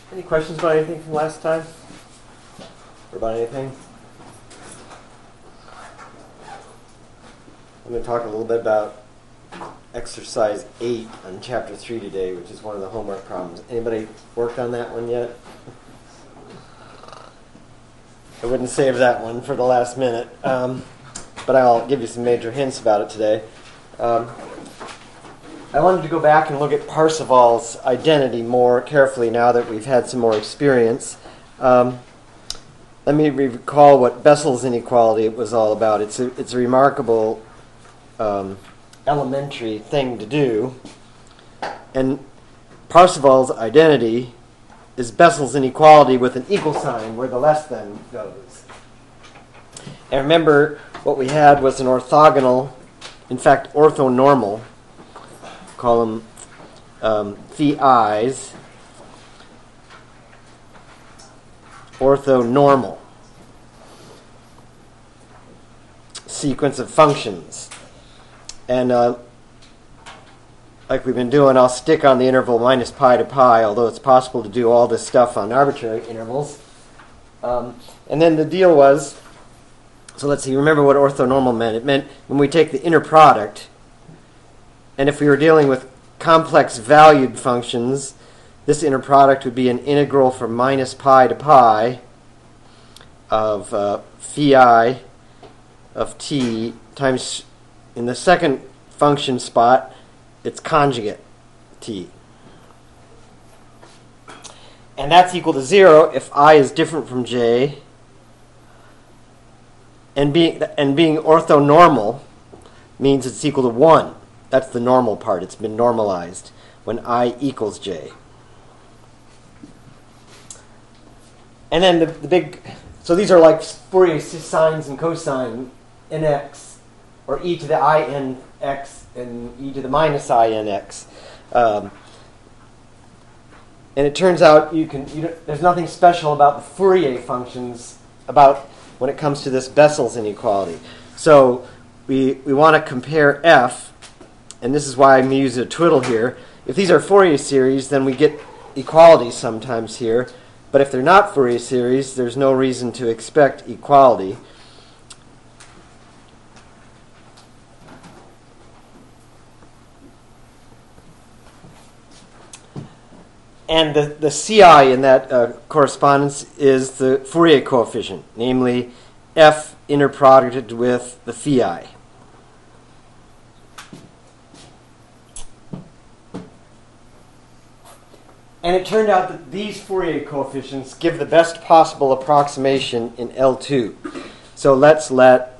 Any questions about anything from last time? Or about anything? I'm going to talk a little bit about exercise 8 on chapter 3 today, which is one of the homework problems. Anybody worked on that one yet? I wouldn't save that one for the last minute, but I'll give you some major hints about it today. I wanted to go back and look at Parseval's identity more carefully now that we've had some more experience. Let me recall what Bessel's inequality was all about. It's a remarkable elementary thing to do. And Parseval's identity is Bessel's inequality with an equal sign where the less than goes. And remember, what we had was an orthogonal, in fact, orthonormal, call them phi i's, orthonormal sequence of functions. And like we've been doing, I'll stick on the interval minus pi to pi, although it's possible to do all this stuff on arbitrary intervals. And then the deal was, so let's see, remember what orthonormal meant. It meant when we take the inner product, and if we were dealing with complex valued functions, this inner product would be an integral from minus pi to pi of phi I of t times, in the second function spot, its conjugate, t. And that's equal to 0 if I is different from j. And being orthonormal means it's equal to 1. That's the normal part. It's been normalized when I equals j. And then the big, so these are like Fourier sines and cosine nx, or e to the I n x and e to the minus I n x. And it turns out there's nothing special about the Fourier functions about when it comes to this Bessel's inequality. So we want to compare f. And this is why I'm using a twiddle here. If these are Fourier series, then we get equality sometimes here. But if they're not Fourier series, there's no reason to expect equality. And the CI in that correspondence is the Fourier coefficient, namely f interproducted with the phi. And it turned out that these Fourier coefficients give the best possible approximation in L2. So let's let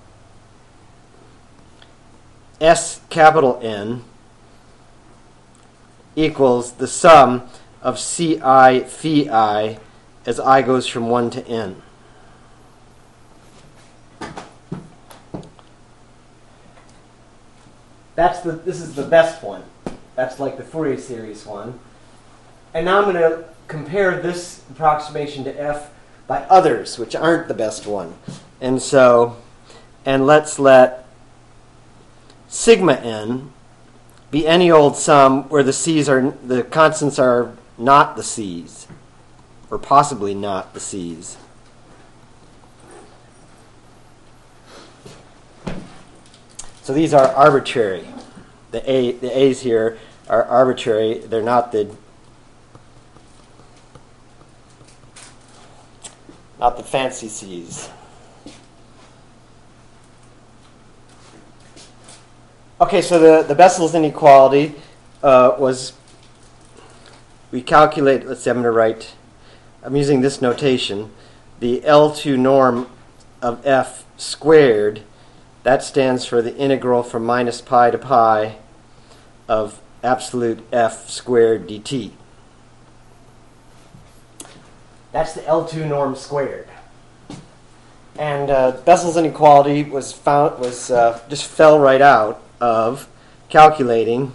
S capital N equals the sum of Ci phi I as I goes from 1 to n. This is the best one. That's like the Fourier series one. And now I'm going to compare this approximation to f by others, which aren't the best one. And let's let sigma n be any old sum where the constants are not the c's, or possibly not the c's. So these are arbitrary. The a's here are arbitrary. They're not the fancy c's. Okay, so the Bessel's inequality was, we calculate, let's see, I'm using this notation, the L2 norm of f squared, that stands for the integral from minus pi to pi of absolute f squared dt. That's the L2 norm squared. And Bessel's inequality just fell right out of calculating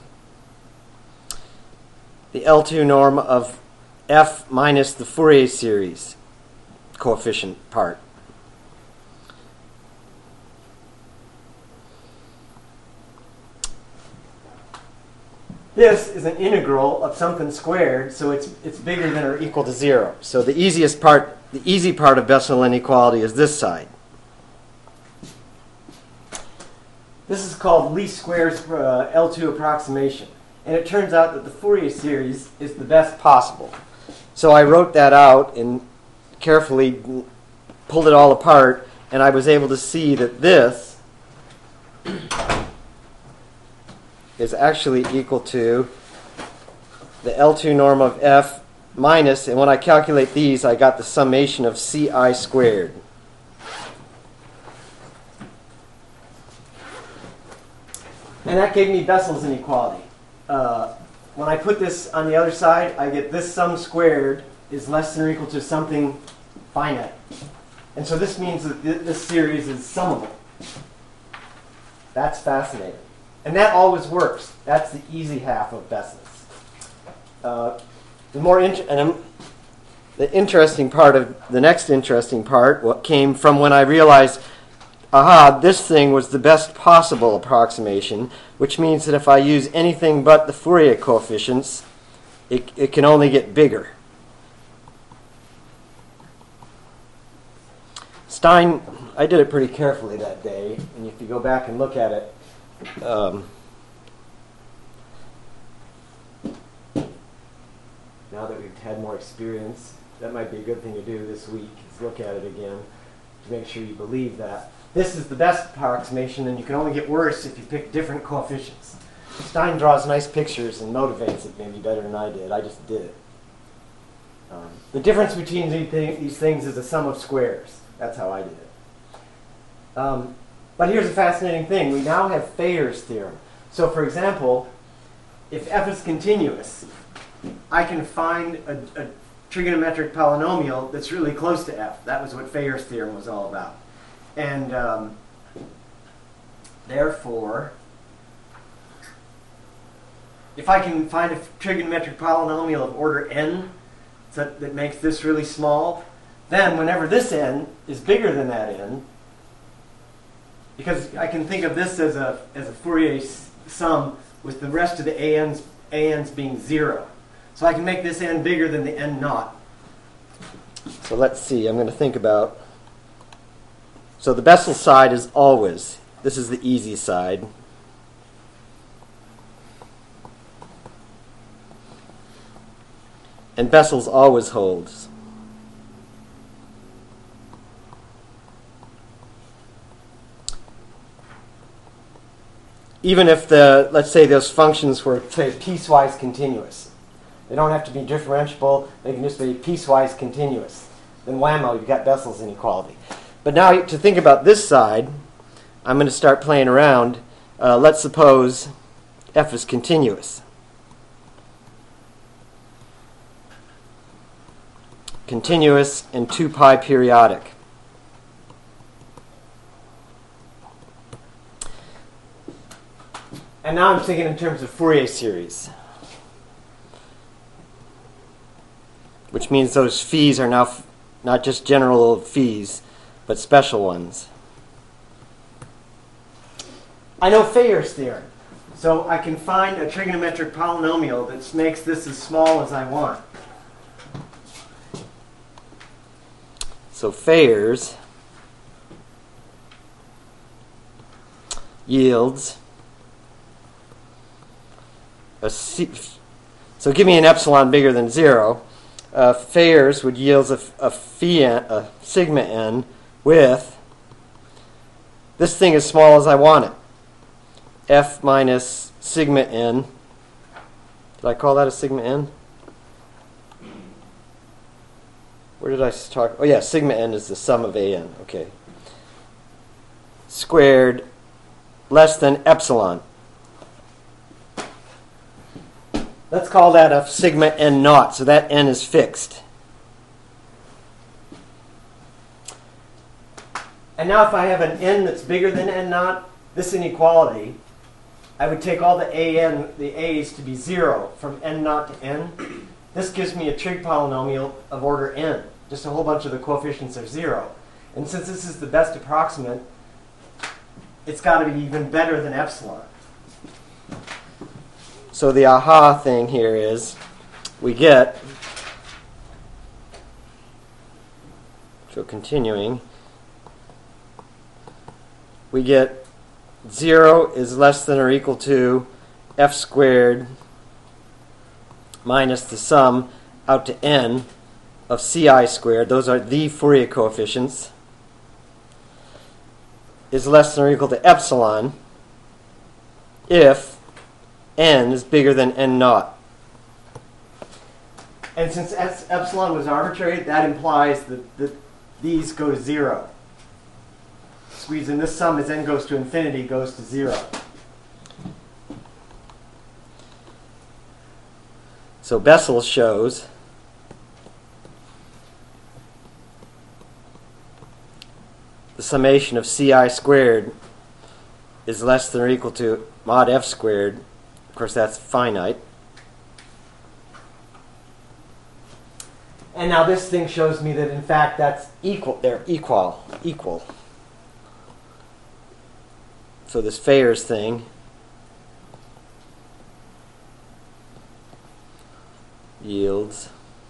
the L2 norm of f minus the Fourier series coefficient part. this is an integral of something squared, so it's bigger than or equal to 0. So the easy part of Bessel inequality is this side. This is called least squares L2 approximation. And it turns out that the Fourier series is the best possible. So I wrote that out and carefully pulled it all apart, and I was able to see that this is actually equal to the L2 norm of f minus, and when I calculate these, I got the summation of ci squared. And that gave me Bessel's inequality. When I put this on the other side, I get this sum squared is less than or equal to something finite. And so this means that this series is summable. That's fascinating. And that always works. That's the easy half of Bessel's. The interesting part of the next interesting part, what came from when I realized, aha, this thing was the best possible approximation, which means that if I use anything but the Fourier coefficients, it can only get bigger. Stein, I did it pretty carefully that day, and if you go back and look at it, now that we've had more experience, that might be a good thing to do this week, is look at it again to make sure you believe that. This is the best approximation, and you can only get worse if you pick different coefficients. Stein draws nice pictures and motivates it maybe better than I did. I just did it. The difference between these things is the sum of squares. That's how I did it. But here's a fascinating thing. We now have Thayer's theorem. So for example, if f is continuous, I can find a trigonometric polynomial that's really close to f. That was what Thayer's theorem was all about. And therefore, if I can find a trigonometric polynomial of order n that makes this really small, then whenever this n is bigger than that n, because I can think of this as a Fourier sum with the rest of the an's being 0. So I can make this n bigger than the n naught. So let's see, I'm going to think about. So the Bessel side is always, this is the easy side. And Bessel's always holds. Even if let's say those functions were, say, piecewise continuous. They don't have to be differentiable, they can just be piecewise continuous. Then whammo, you've got Bessel's inequality. But now to think about this side, I'm going to start playing around. Let's suppose f is continuous. Continuous and 2 pi periodic. And now I'm thinking in terms of Fourier series, which means those phis are now not just general phis, but special ones. I know Thayer's theorem, so I can find a trigonometric polynomial that makes this as small as I want. So Thayer's yields a so give me an epsilon bigger than 0. Thayer's would yield a sigma n with this thing as small as I want it. F minus sigma n. Did I call that a sigma n? Where did I talk? Oh yeah, sigma n is the sum of an. Okay. Squared less than epsilon. Let's call that a sigma n naught, so that n is fixed. And now if I have an n that's bigger than n naught, this inequality, I would take all the a's to be 0 from n naught to n. This gives me a trig polynomial of order n. Just a whole bunch of the coefficients are 0. And since this is the best approximate, it's got to be even better than epsilon. So the aha thing here is we get, so continuing, we get 0 is less than or equal to f squared minus the sum out to n of ci squared, those are the Fourier coefficients, is less than or equal to epsilon if n is bigger than n naught. And since epsilon was arbitrary, that implies that these go to 0. Squeeze in this sum as n goes to infinity goes to 0. So Bessel shows the summation of ci squared is less than or equal to mod f squared. Of course, that's finite. And now this thing shows me that in fact that's equal. They're equal. So this Fayer's thing yields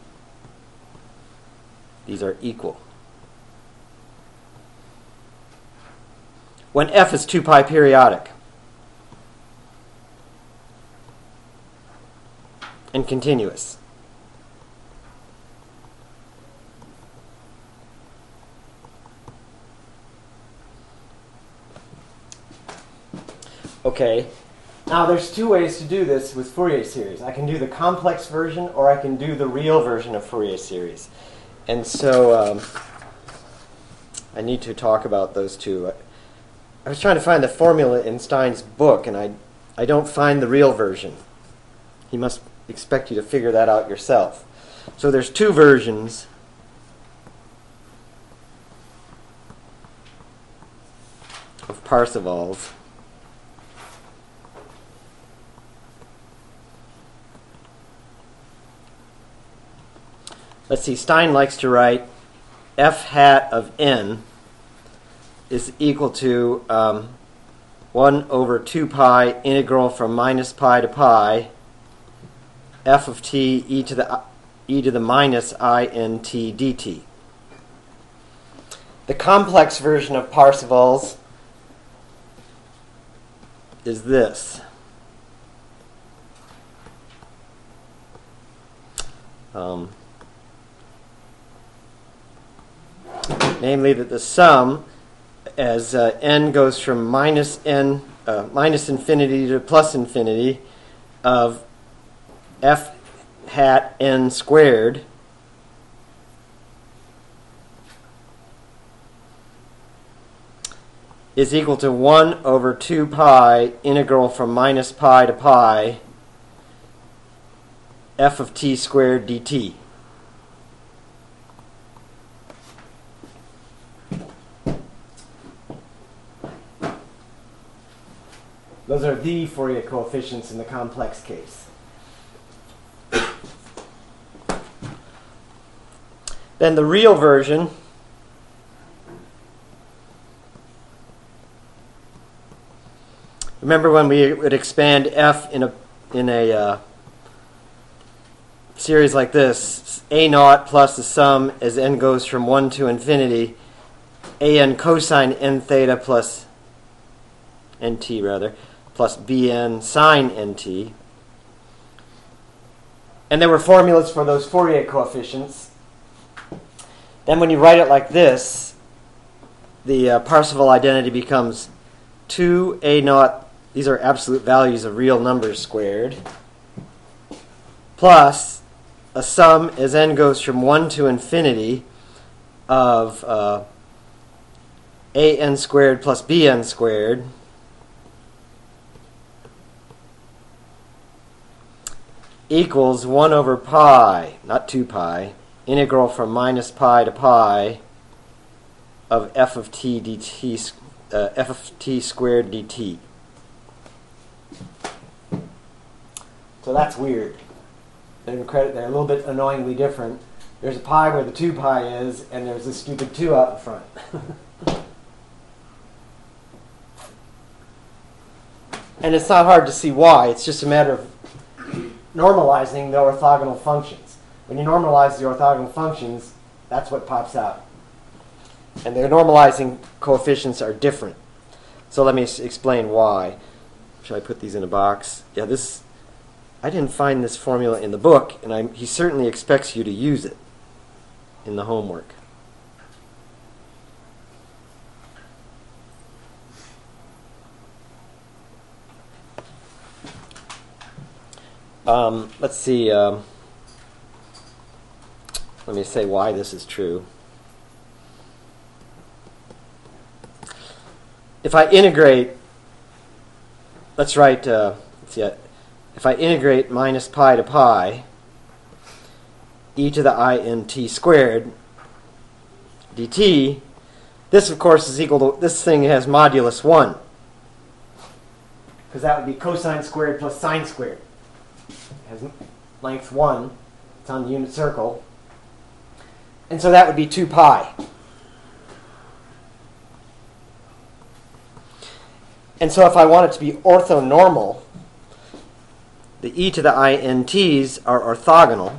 these are equal. When f is 2 pi periodic and continuous. Okay, now there's two ways to do this with Fourier series. I can do the complex version or I can do the real version of Fourier series. And so I need to talk about those two. I was trying to find the formula in Stein's book and I don't find the real version. He must expect you to figure that out yourself. So there's two versions. Of Parseval's. Let's see, Stein likes to write f hat of n is equal to 1 over 2 pi integral from minus pi to pi f of t e to the minus I n t dt. The complex version of Parseval's is this. Namely that the sum, as n goes from minus infinity to plus infinity, of f hat n squared is equal to 1 over 2 pi integral from minus pi to pi f of t squared dt. Those are the Fourier coefficients in the complex case. Then the real version remember when we would expand f in a series like this, a naught plus the sum as n goes from 1 to infinity, an cosine n theta plus nt rather, plus bn sine nt. And there were formulas for those Fourier coefficients. Then when you write it like this, the Parseval identity becomes 2a naught, these are absolute values of real numbers squared, plus a sum as n goes from 1 to infinity of an squared plus bn squared equals 1 over pi, not 2 pi, integral from minus pi to pi of f of t dt, f of t squared dt. So that's weird. They're a little bit annoyingly different. There's a pi where the 2 pi is, and there's this stupid 2 out in front. And it's not hard to see why. It's just a matter of normalizing the orthogonal functions. When you normalize the orthogonal functions, that's what pops out. And the normalizing coefficients are different. So let me explain why. Should I put these in a box? Yeah, I didn't find this formula in the book, and he certainly expects you to use it in the homework. Let's see. Let me say why this is true. If I integrate, let's write, if I integrate minus pi to pi, e to the int squared dt, this of course is equal to, this thing has modulus 1, because that would be cosine squared plus sine squared. It has length 1, it's on the unit circle, and so that would be 2 pi. And so if I want it to be orthonormal, the e to the ints are orthogonal.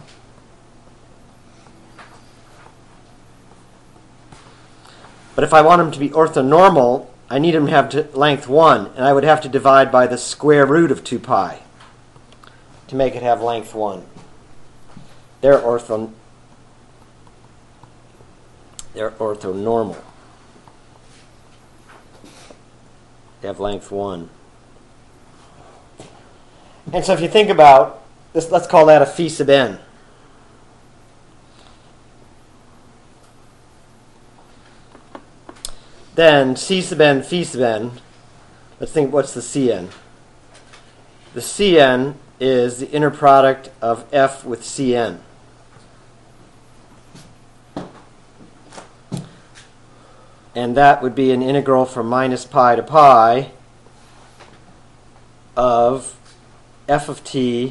But if I want them to be orthonormal, I need them to have length 1, and I would have to divide by the square root of 2 pi to make it have length 1. They're orthonormal. They have length 1. And so if you think about this, let's call that a phi sub n. Then c sub n, phi sub n, let's think, what's the cn? The cn is the inner product of f with cn. And that would be an integral from minus pi to pi of f of t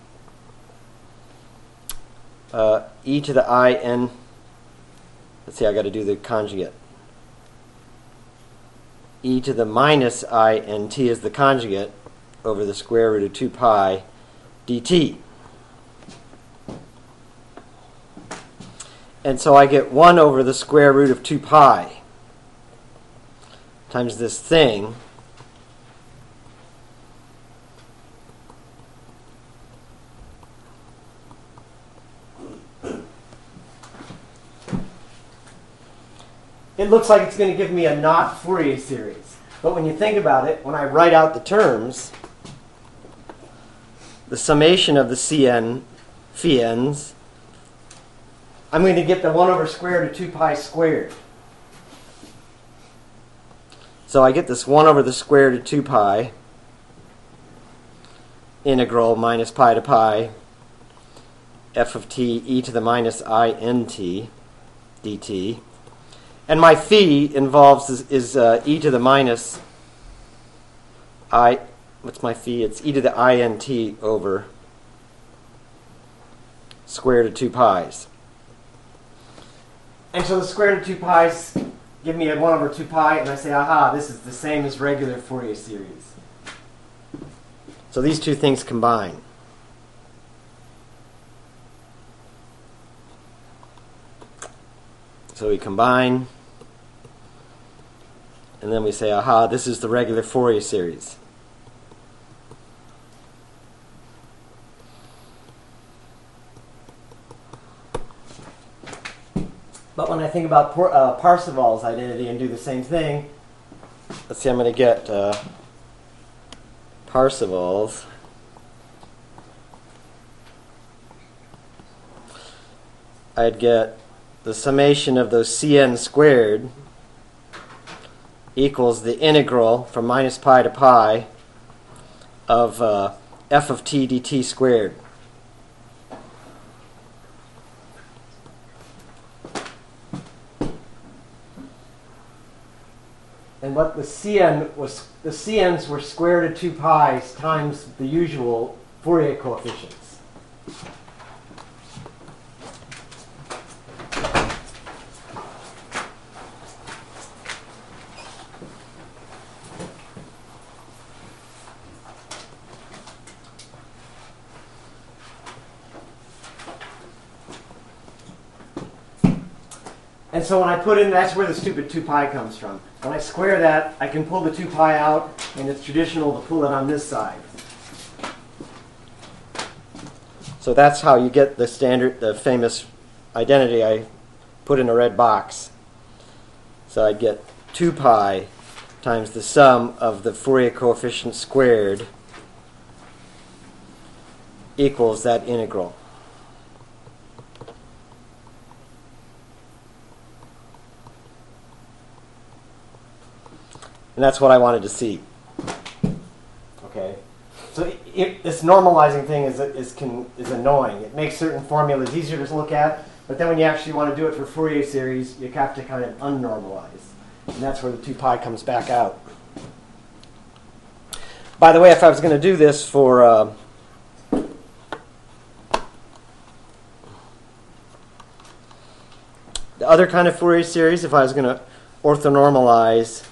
e to the in. Let's see, I got to do the conjugate. E to the minus int is the conjugate over the square root of 2 pi dt. And so I get 1 over the square root of 2 pi times this thing it looks like it's going to give me a not Fourier series. But when you think about it, when I write out the terms, the summation of the cn phi n's, I'm going to get the 1 over square root of 2 pi squared. So I get this 1 over the square root of 2 pi integral minus pi to pi f of t e to the minus int dt. And my phi involves is e to the minus what's my phi? It's e to the int over square root of 2 pi's. And so the square root of 2 pi's give me a 1 over 2 pi, and I say, aha, this is the same as regular Fourier series. So these two things combine. So we combine, and then we say, aha, this is the regular Fourier series. But when I think about Parseval's identity and do the same thing, let's see, I'm going to get Parseval's. I'd get the summation of those cn squared equals the integral from minus pi to pi of f of t dt squared. And what the cn was, the cn's were square root of 2 pi's times the usual Fourier coefficients. And so when I put in, that's where the stupid 2 pi comes from. When I square that, I can pull the 2 pi out, and it's traditional to pull it on this side. So that's how you get the standard, the famous identity I put in a red box. So I'd get 2 pi times the sum of the Fourier coefficient squared equals that integral. And that's what I wanted to see. Okay, so this normalizing thing is annoying. It makes certain formulas easier to look at, but then when you actually want to do it for Fourier series, you have to kind of unnormalize. And that's where the 2 pi comes back out. By the way, if I was going to do this for the other kind of Fourier series, if I was going to orthonormalize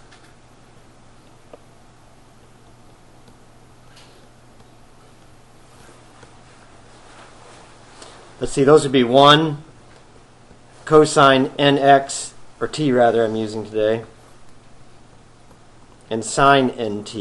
let's see, those would be 1 cosine nx, or t rather I'm using today, and sine nt.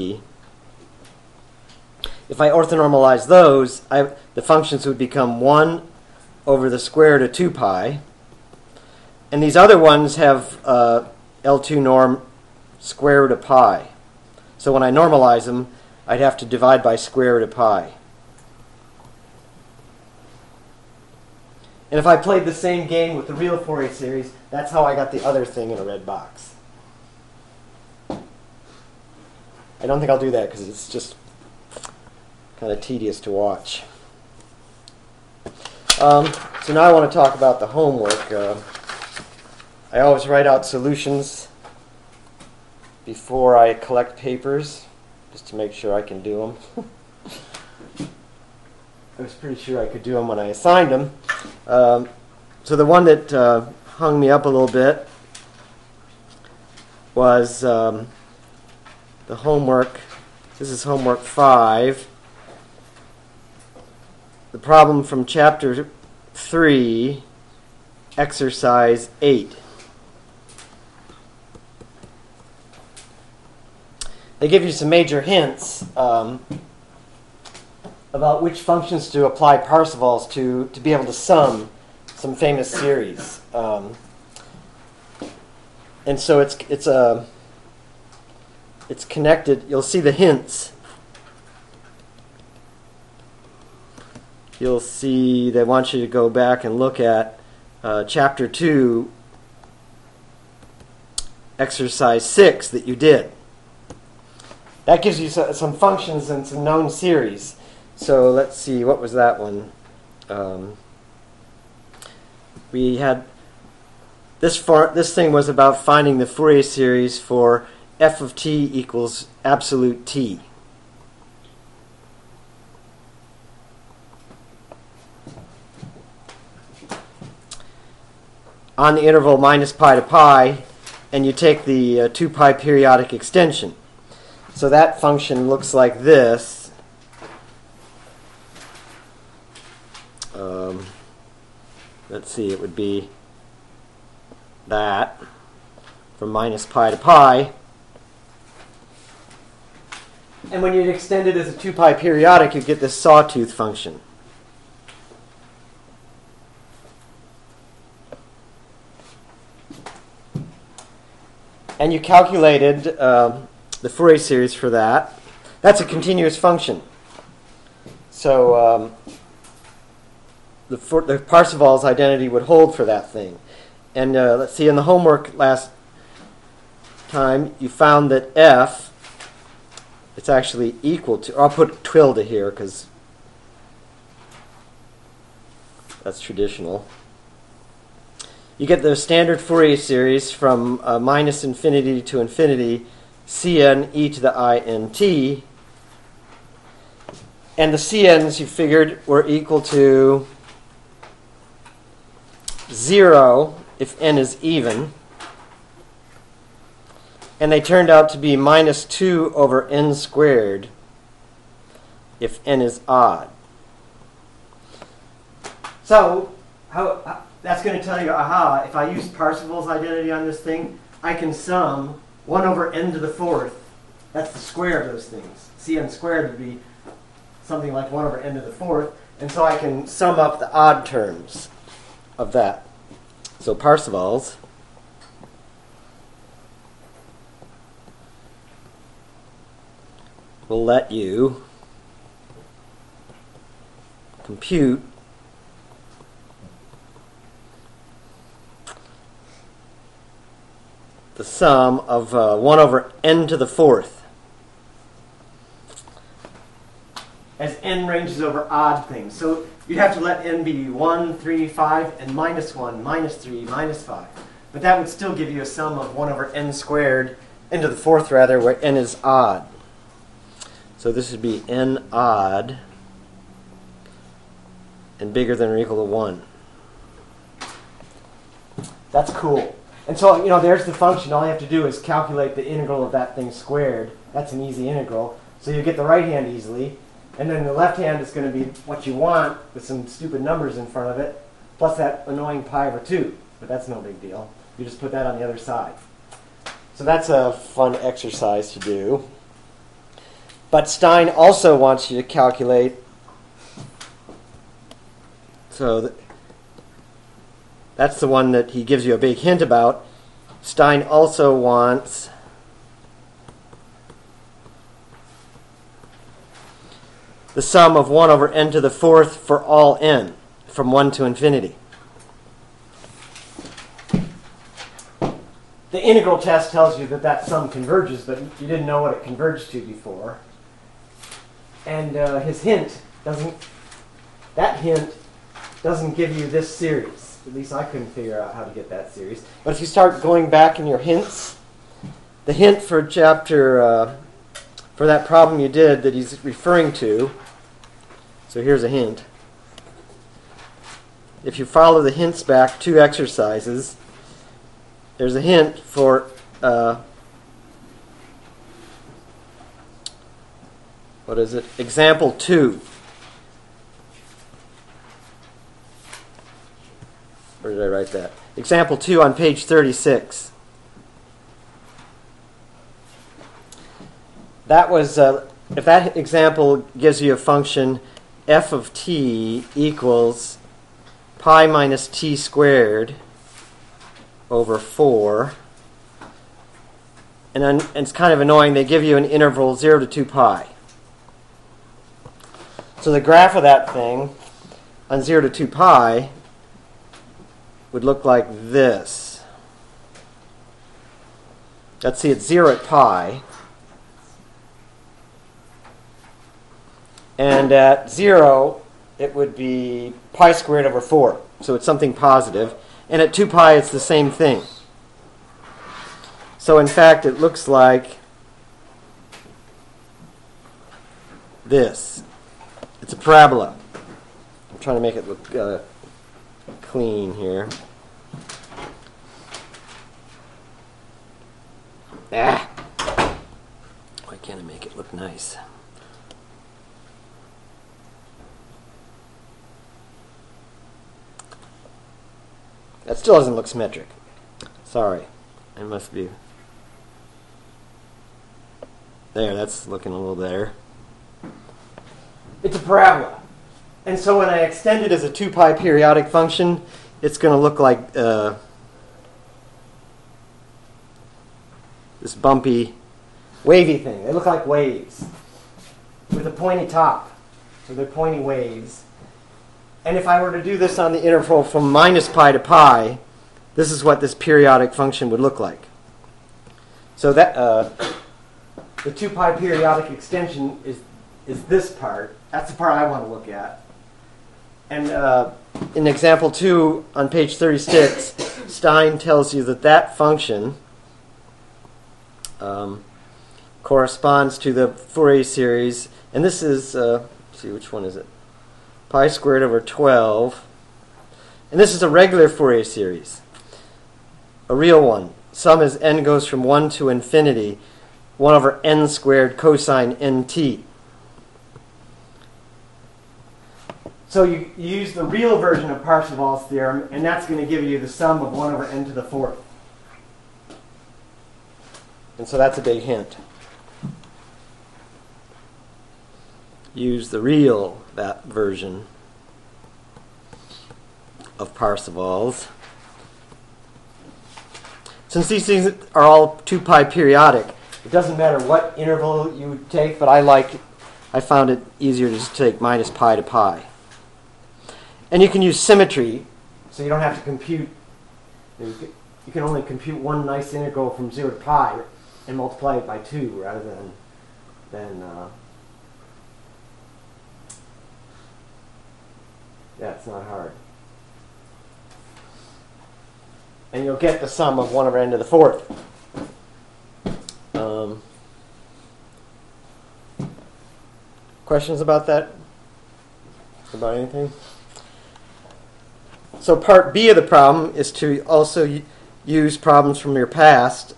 If I orthonormalize those, the functions would become 1 over the square root of 2 pi. And these other ones have L2 norm square root of pi. So when I normalize them, I'd have to divide by square root of pi. And if I played the same game with the real Fourier series, that's how I got the other thing in a red box. I don't think I'll do that because it's just kind of tedious to watch. So now I want to talk about the homework. I always write out solutions before I collect papers, just to make sure I can do them. I was pretty sure I could do them when I assigned them. So the one that hung me up a little bit was the homework. This is homework 5. The problem from chapter 3, exercise 8. They give you some major hints about which functions to apply Parseval's to be able to sum some famous series. And so it's connected. You'll see the hints. You'll see they want you to go back and look at chapter 2, exercise 6 that you did. That gives you some functions and some known series. So let's see, what was that one? We had this thing was about finding the Fourier series for f of t equals absolute t. On the interval minus pi to pi, and you take the 2 pi periodic extension. So that function looks like this. Let's see, it would be that from minus pi to pi. And when you extend it as a 2 pi periodic, you get this sawtooth function. And you calculated the Fourier series for that. That's a continuous function. So the Parseval's identity would hold for that thing. And let's see, in the homework last time, you found that f, it's actually equal to, I'll put tilde here because that's traditional. You get the standard Fourier series from minus infinity to infinity, Cn e to the int, and the Cn's you figured were equal to 0 if n is even, and they turned out to be minus 2 over n squared if n is odd. So that's going to tell you, aha, if I use Parseval's identity on this thing, I can sum 1 over n to the 4th. That's the square of those things. Cn squared would be something like 1 over n to the 4th. And so I can sum up the odd terms of that. So Parseval's will let you compute the sum of 1 over n to the 4th as n ranges over odd things. So you'd have to let n be 1, 3, 5, and minus 1, minus 3, minus 5. But that would still give you a sum of 1 over n squared, n to the 4th rather, where n is odd. So this would be n odd and bigger than or equal to 1. That's cool. And so, there's the function. All you have to do is calculate the integral of that thing squared. That's an easy integral. So you get the right hand easily. And then the left hand is going to be what you want with some stupid numbers in front of it, plus that annoying pi over 2. But that's no big deal. You just put that on the other side. So that's a fun exercise to do. But Stein also wants you to calculate. So that's the one that he gives you a big hint about. Stein also wants the sum of 1 over n to the 4th for all n, from 1 to infinity. The integral test tells you that that sum converges, but you didn't know what it converged to before. And his hint doesn't give you this series. At least I couldn't figure out how to get that series. But if you start going back in your hints, the hint for chapter, for that problem you did that he's referring to, so here's a hint. If you follow the hints back 2 exercises, there's a hint for what is it? Example 2. Where did I write that? Example 2 on page 36. That was, if that example gives you a function f of t equals pi minus t squared over 4, and it's kind of annoying, they give you an interval 0 to 2 pi. So the graph of that thing on 0 to 2 pi would look like this. Let's see, it's 0 at pi. And at 0, it would be pi squared over 4. So it's something positive. And at 2 pi, it's the same thing. So in fact, it looks like this. It's a parabola. I'm trying to make it look clean here. Why can't I make it look nice? That still doesn't look symmetric. Sorry. It must be. There, that's looking a little better. It's a parabola. And so when I extend it as a 2 pi periodic function, it's going to look like this bumpy, wavy thing. They look like waves with a pointy top. So they're pointy waves. And if I were to do this on the interval from minus pi to pi, this is what this periodic function would look like. So that the 2 pi periodic extension is this part. That's the part I want to look at. And in example 2 on page 36, Stein tells you that that function corresponds to the Fourier series. And this is, let's see, which one is it? Pi squared over 12. And this is a regular Fourier series, a real one. Sum as n goes from 1 to infinity, 1 over n squared cosine nt. So you use the real version of Parseval's theorem, and that's going to give you the sum of 1 over n to the 4th. And so that's a big hint. Use the real that version of Parseval's. Since these things are all 2 pi periodic, it doesn't matter what interval you take, but I found it easier to just take minus pi to pi. And you can use symmetry, so you don't have to compute. You can only compute one nice integral from 0 to pi and multiply it by 2 rather than yeah, it's not hard. And you'll get the sum of 1 over n to the 4th. Questions about that? About anything? So part B of the problem is to also use problems from your past.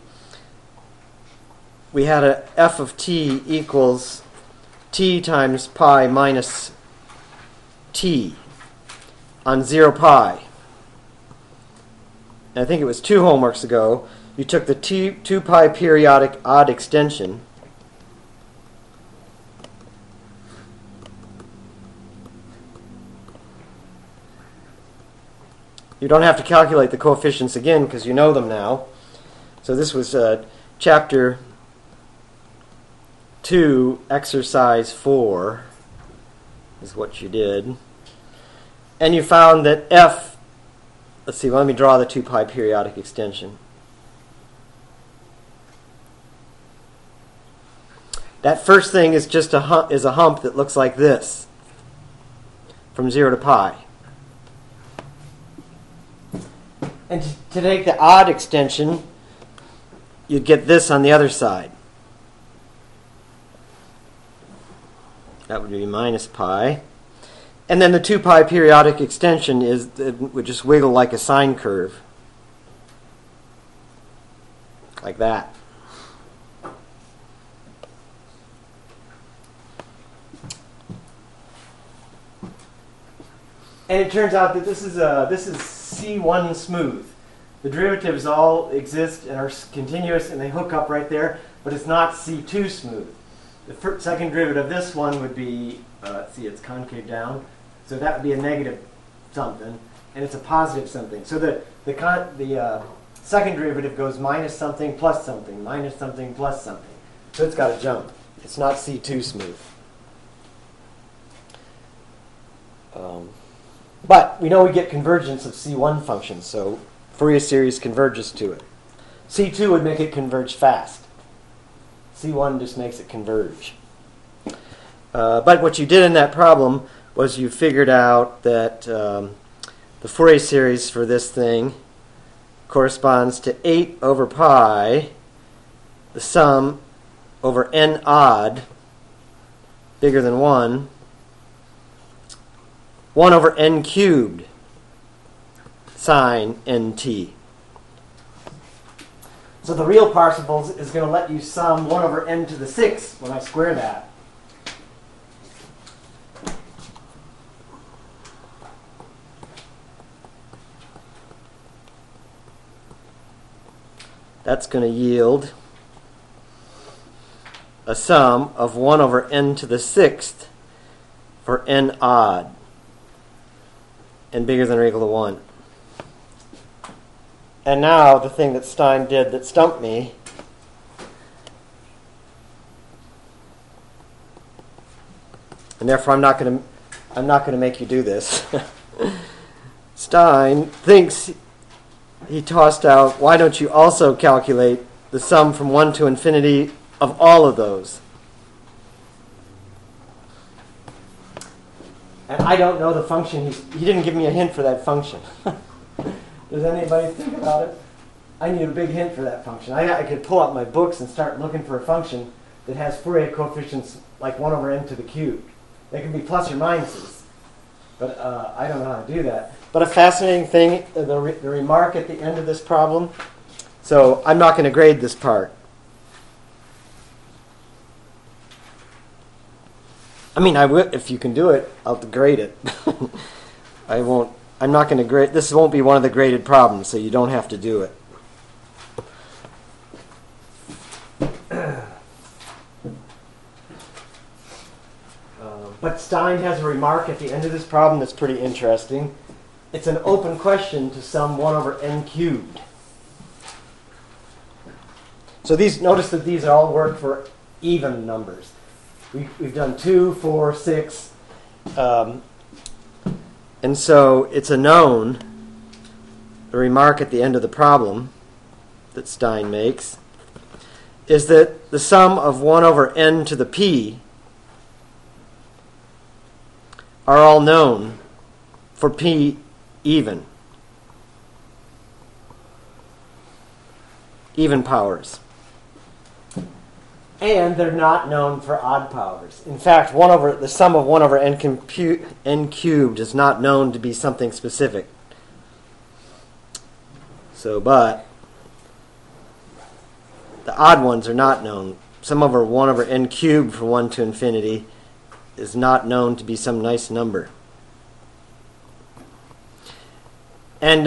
We had a f of t equals t times pi minus t on 0 pi. And I think it was 2 homeworks ago. You took the 2 pi periodic odd extension You don't have to calculate the coefficients again because you know them now. So this was chapter 2, exercise 4 is what you did. And you found that f, let's see, let me draw the 2 pi periodic extension. That first thing is just a hump that looks like this from 0 to pi. And to take the odd extension, you'd get this on the other side. That would be minus pi. And then the 2 pi periodic extension would just wiggle like a sine curve. Like that. And it turns out that this is C1 smooth. The derivatives all exist and are continuous and they hook up right there, but it's not C2 smooth. The second derivative of this one would be, let's see, it's concave down, so that would be a negative something, and it's a positive something. So the second derivative goes minus something plus something, minus something plus something. So it's got to jump. It's not C2 smooth. But we know we get convergence of C1 functions, so Fourier series converges to it. C2 would make it converge fast. C1 just makes it converge. But what you did in that problem was you figured out that the Fourier series for this thing corresponds to 8 over pi, the sum over n odd, bigger than 1 over n cubed sine nt. So the real Parseval's is going to let you sum 1 over n to the 6th when I square that. That's going to yield a sum of 1 over n to the 6th for n odd and bigger than or equal to 1. And now the thing that Stein did that stumped me and therefore I'm not going to make you do this. Stein thinks he tossed out, why don't you also calculate the sum from 1 to infinity of all of those? And I don't know the function. He didn't give me a hint for that function. Does anybody think about it? I need a big hint for that function. I could pull out my books and start looking for a function that has Fourier coefficients like 1 over n to the cubed. They can be plus or minuses, but I don't know how to do that. But a fascinating thing, the remark at the end of this problem. So I'm not going to grade this part. I mean, I will, if you can do it, I'll grade it. I won't, I'm not going to grade, this won't be one of the graded problems, so you don't have to do it. But Stein has a remark at the end of this problem that's pretty interesting. It's an open question to sum 1 over n cubed. So notice that these all work for even numbers. We've done 2, 4, 6. And so it's a known, the remark at the end of the problem that Stein makes, is that the sum of 1 over n to the p are all known for p even powers. And they're not known for odd powers. In fact, the sum of 1 over n cubed is not known to be something specific. So, but the odd ones are not known. Sum over 1 over n cubed from 1 to infinity is not known to be some nice number. And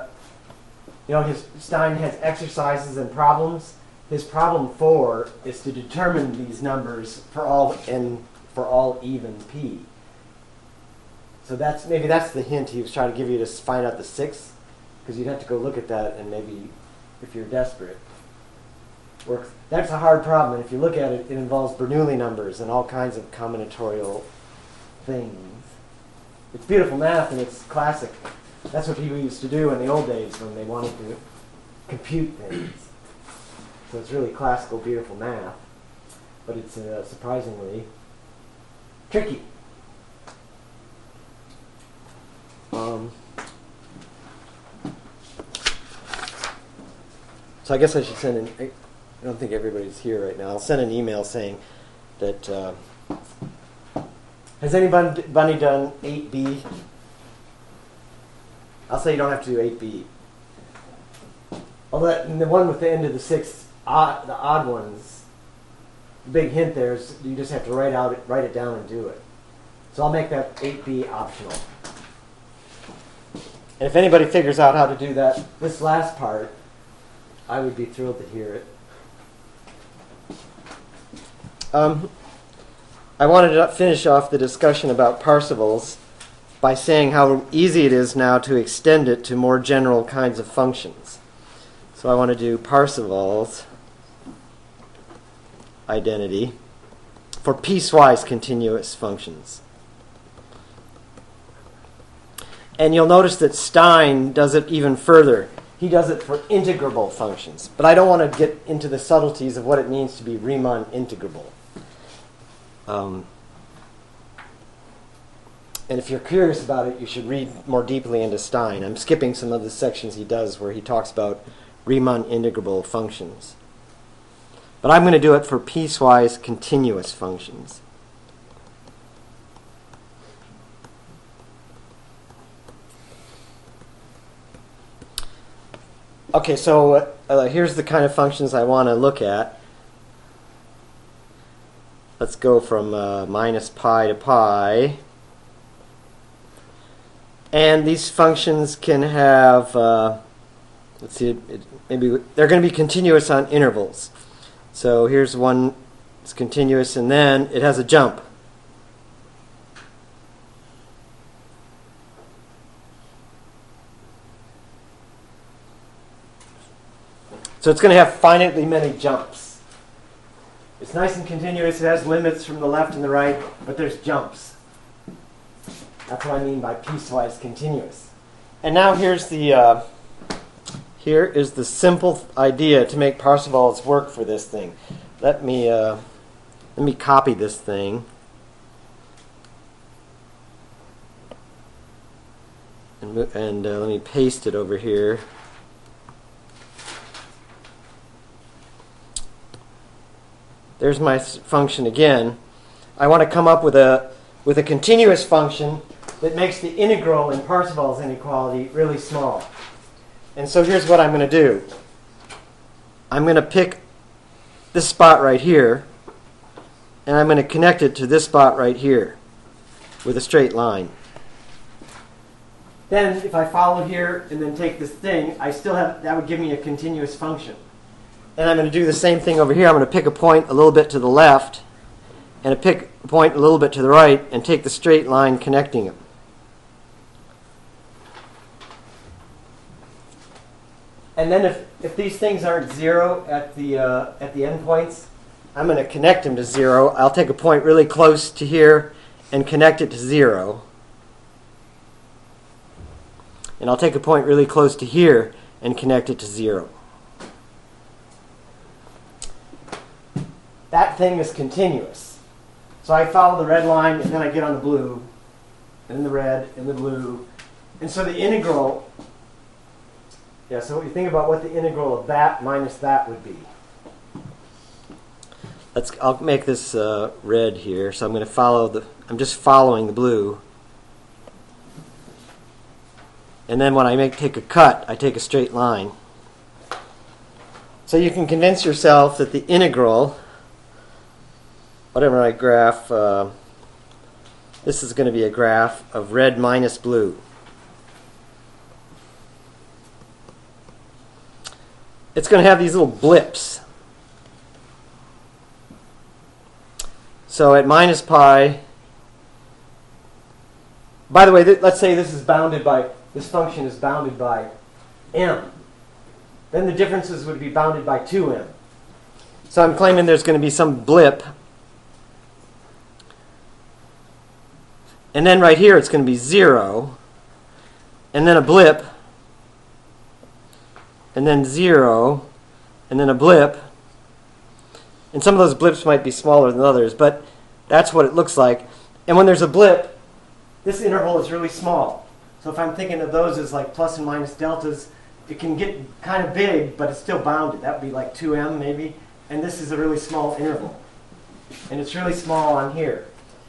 Stein has exercises and problems. His problem 4 is to determine these numbers for all even p. So maybe that's the hint he was trying to give you to find out the 6, because you'd have to go look at that and maybe, if you're desperate, work. That's a hard problem, and if you look at it, it involves Bernoulli numbers and all kinds of combinatorial things. It's beautiful math, and it's classic. That's what people used to do in the old days when they wanted to compute things. So it's really classical, beautiful math, but it's surprisingly tricky. So I guess I should send I don't think everybody's here right now. I'll send an email saying that, has anybody done 8b? I'll say you don't have to do 8b. Although the one with the end of the 6, the odd ones, the big hint there is you just have to write it down and do it. So I'll make that 8b optional. And if anybody figures out how to do this last part, I would be thrilled to hear it. I wanted to finish off the discussion about Parsifals by saying how easy it is now to extend it to more general kinds of functions. So I want to do Parseval's identity for piecewise continuous functions. And you'll notice that Stein does it even further. He does it for integrable functions. But I don't want to get into the subtleties of what it means to be Riemann integrable. And if you're curious about it, you should read more deeply into Stein. I'm skipping some of the sections he does where he talks about Riemann integrable functions. But I'm going to do it for piecewise continuous functions. Okay, so here's the kind of functions I want to look at. Let's go from minus pi to pi. And these functions can have, let's see, maybe they're going to be continuous on intervals. So here's one, it's continuous, and then it has a jump. So it's going to have finitely many jumps. It's nice and continuous. It has limits from the left and the right, but there's jumps. That's what I mean by piecewise continuous. And now here is the simple idea to make Parseval's work for this thing. Let me copy this thing and let me paste it over here. There's my function again. I want to come up with a continuous function that makes the integral in Parseval's inequality really small. And so here's what I'm going to do. I'm going to pick this spot right here, and I'm going to connect it to this spot right here with a straight line. Then if I follow here and then take this thing, I still have, that would give me a continuous function. And I'm going to do the same thing over here. I'm going to pick a point a little bit to the left and pick a point a little bit to the right and take the straight line connecting them. And then if these things aren't 0 at the endpoints, I'm going to connect them to 0. I'll take a point really close to here and connect it to 0. And I'll take a point really close to here and connect it to 0. That thing is continuous. So I follow the red line, and then I get on the blue, and then the red, and the blue. And so the integral, so what you think about what the integral of that minus that would be. I'll make this red here, so I'm going to follow I'm just following the blue. And then when I take a cut, I take a straight line. So you can convince yourself that the integral, whatever I graph, this is going to be a graph of red minus blue. It's going to have these little blips. So at minus pi, by the way, let's say this function is bounded by m. Then the differences would be bounded by 2m. So I'm claiming there's going to be some blip. And then right here it's going to be 0. And then a blip. And then 0. And then a blip. And some of those blips might be smaller than others, but that's what it looks like. And when there's a blip, this interval is really small. So if I'm thinking of those as like plus and minus deltas, it can get kind of big, but it's still bounded. That would be like 2m maybe. And this is a really small interval. And it's really small on here.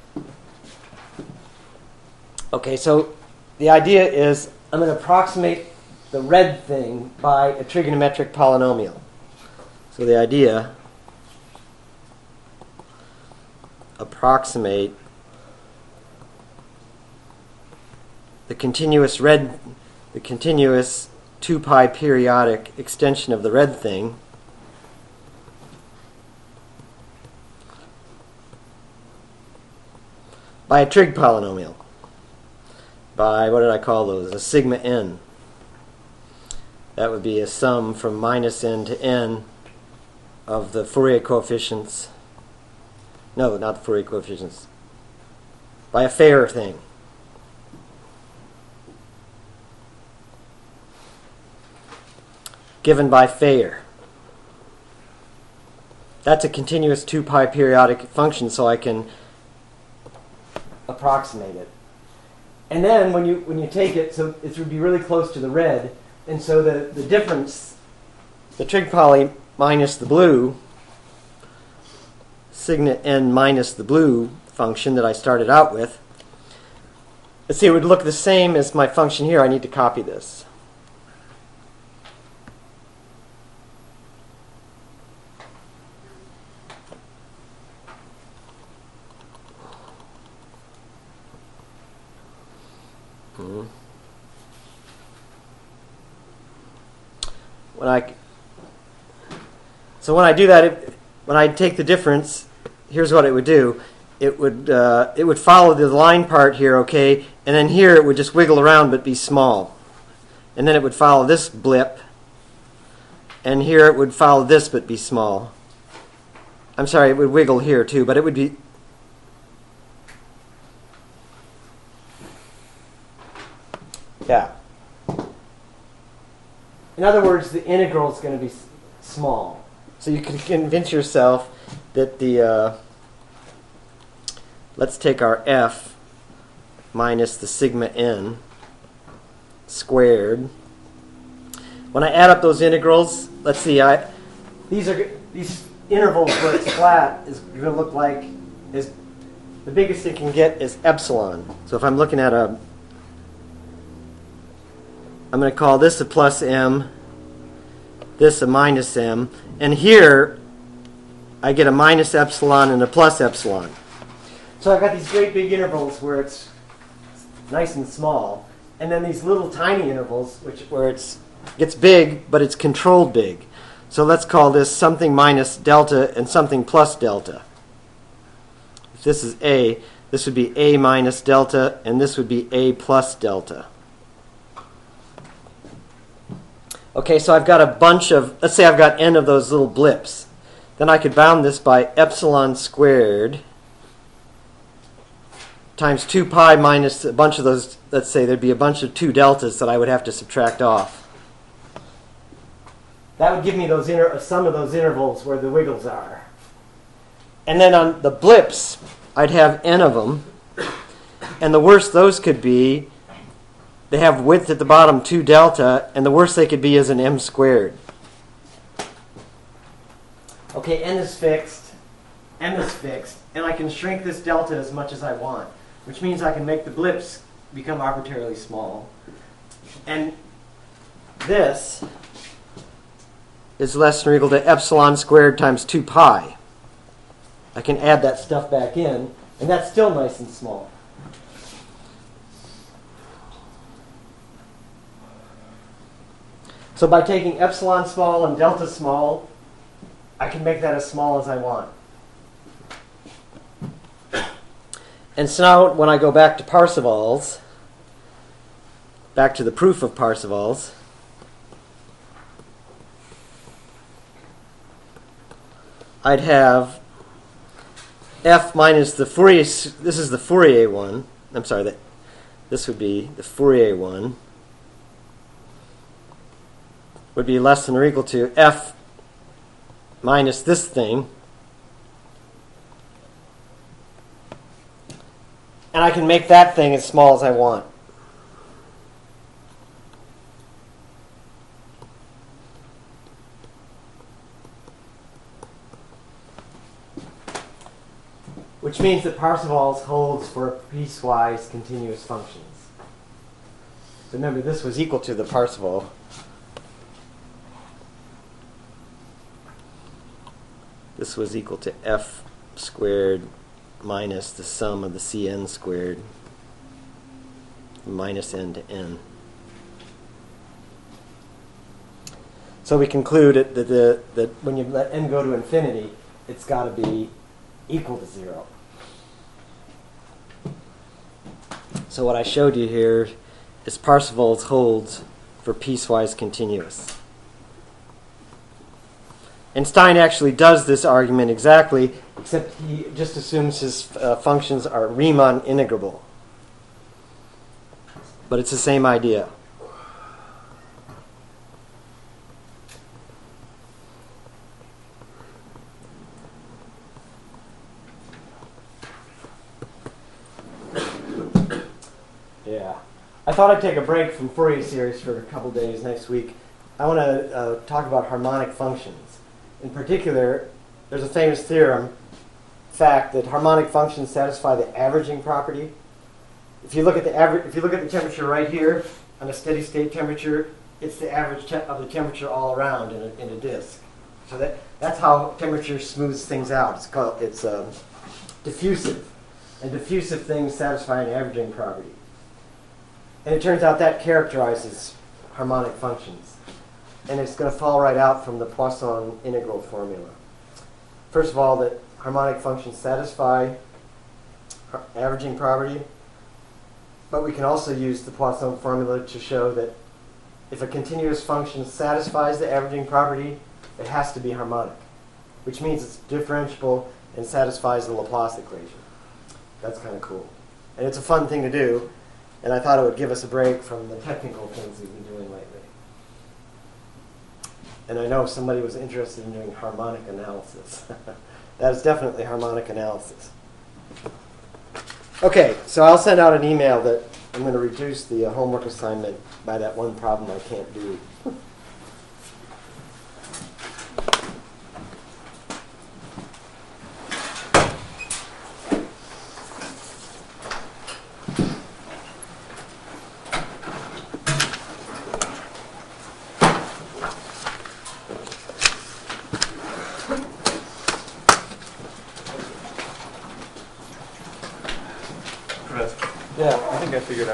Okay, so the idea is I'm going to approximate the red thing by a trigonometric polynomial. So the idea, approximate the continuous 2 pi periodic extension of the red thing by a trig polynomial. By, what did I call those? A sigma n. That would be a sum from minus n to n of the Fourier coefficients. No, not the Fourier coefficients. By a Feyer thing. Given by Feyer. That's a continuous 2 pi periodic function, so I can approximate it. And then when you take it, so it would be really close to the red, and so the difference, the trig poly minus the blue, sigma n minus the blue function that I started out with, let's see, it would look the same as my function here. I need to copy this. When I do that, when I take the difference, here's what it would do. It would follow the line part here, okay, and then here it would just wiggle around but be small. And then it would follow this blip, and here it would follow this but be small. I'm sorry, it would wiggle here too, but it would be... Yeah. In other words, the integral is going to be small. So you can convince yourself that the, let's take our f minus the sigma n squared. When I add up those integrals, let's see, these intervals where it's flat is going to look like, the biggest it can get is epsilon. So if I'm looking at I'm going to call this a plus m, this a minus m, and here I get a minus epsilon and a plus epsilon. So I've got these great big intervals where it's nice and small, and then these little tiny intervals where it gets big, but it's controlled big. So let's call this something minus delta and something plus delta. If this is A, this would be A minus delta, and this would be A plus delta. Okay, so I've got a bunch of, let's say I've got n of those little blips. Then I could bound this by epsilon squared times 2 pi minus a bunch of those, let's say there'd be a bunch of 2 deltas that I would have to subtract off. That would give me those sum of those intervals where the wiggles are. And then on the blips, I'd have n of them. And the worst those could be, they have width at the bottom 2 delta, and the worst they could be is an m squared. Okay, n is fixed, m is fixed, and I can shrink this delta as much as I want, which means I can make the blips become arbitrarily small. And this is less than or equal to epsilon squared times 2 pi. I can add that stuff back in, and that's still nice and small. So by taking epsilon small and delta small, I can make that as small as I want. And so now when I go back to Parseval's, back to the proof of Parseval's, I'd have f minus the Fourier, this is the Fourier one, I'm sorry, this would be the Fourier one, would be less than or equal to f minus this thing. And I can make that thing as small as I want. Which means that Parseval's holds for piecewise continuous functions. So remember, this was equal to the Parseval. This was equal to f squared minus the sum of the Cn squared minus n to n. So we conclude that when you let n go to infinity, it's got to be equal to 0. So what I showed you here is Parseval's holds for piecewise continuous. And Stein actually does this argument exactly, except he just assumes his functions are Riemann integrable. But it's the same idea. Yeah. I thought I'd take a break from Fourier series for a couple days next week. I want to talk about harmonic functions. In particular, there's a famous fact that harmonic functions satisfy the averaging property. If you look at the temperature right here on a steady state temperature, it's the average of the temperature all around in a disk. So that's how temperature smooths things out. It's diffusive, and diffusive things satisfy an averaging property. And it turns out that characterizes harmonic functions. And it's going to fall right out from the Poisson integral formula. First of all, that harmonic functions satisfy averaging property, but we can also use the Poisson formula to show that if a continuous function satisfies the averaging property, it has to be harmonic, which means it's differentiable and satisfies the Laplace equation. That's kind of cool. And it's a fun thing to do, and I thought it would give us a break from the technical things we've been doing lately. And I know somebody was interested in doing harmonic analysis. That is definitely harmonic analysis. Okay, so I'll send out an email that I'm going to reduce the homework assignment by that one problem I can't do.